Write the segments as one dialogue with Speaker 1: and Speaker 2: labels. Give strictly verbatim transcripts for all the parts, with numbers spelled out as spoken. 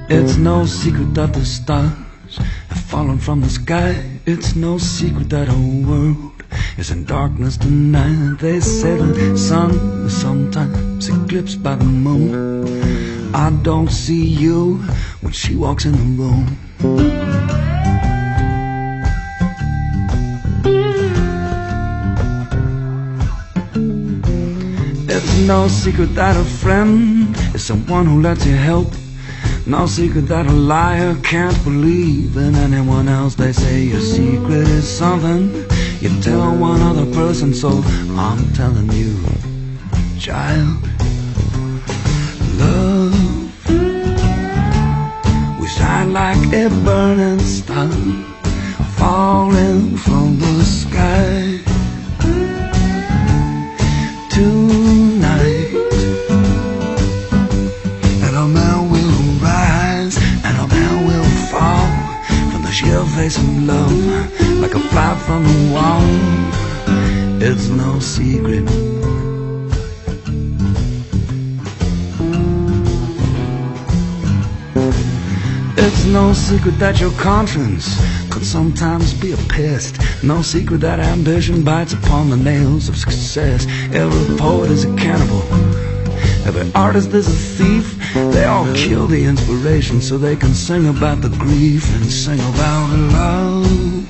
Speaker 1: It's no secret that the stars have fallen from the sky. It's no secret that our world is in darkness tonight. They say the sun is sometimes eclipsed by the moon. I don't see you when she walks in the room. It's no secret that a friend is someone who lets you help. No secret that a liar can't believe in anyone else. They say your secret is something you tell one other person, so I'm telling you, child, love, we shine like a burning star falling from the sky tonight. And a man will rise and a man will fall from the sheer face of love, like a fly from the wall. It's no secret. It's no secret that your conscience could sometimes be a pest. No secret that ambition bites upon the nails of success. Every poet is a cannibal, every artist is a thief. They all kill the inspiration so they can sing about the grief and sing about love,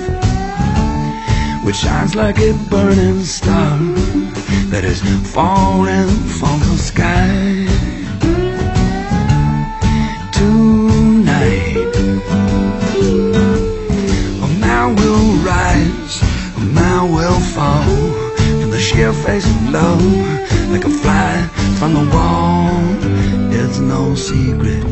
Speaker 1: which shines like a burning star that is falling from the sky tonight. A man will rise, a man will fall from the sheer face of love, like a fly from the wall. It's no secret.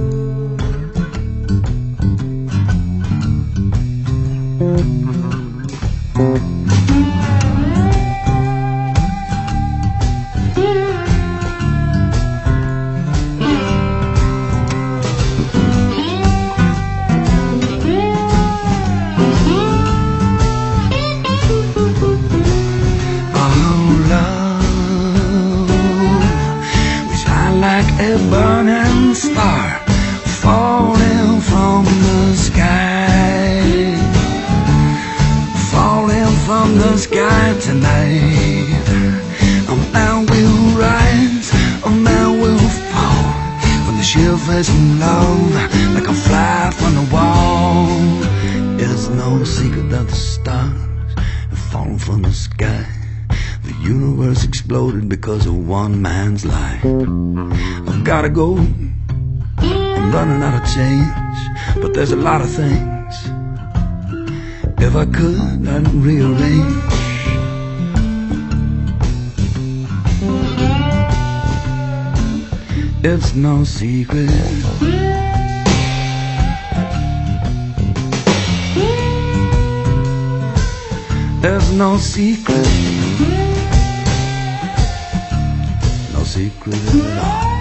Speaker 1: Like a burning star falling from the sky, falling from the sky tonight. A man will rise, a man will fall from the sheer face of love, like a fly from the wall. It's no secret that the stars have fallen from the sky. The universe exploded because of one man's lie. I've gotta go, I'm running out of change, but there's a lot of things, if I could, I'd rearrange. It's no secret. There's no secret, no secret at all.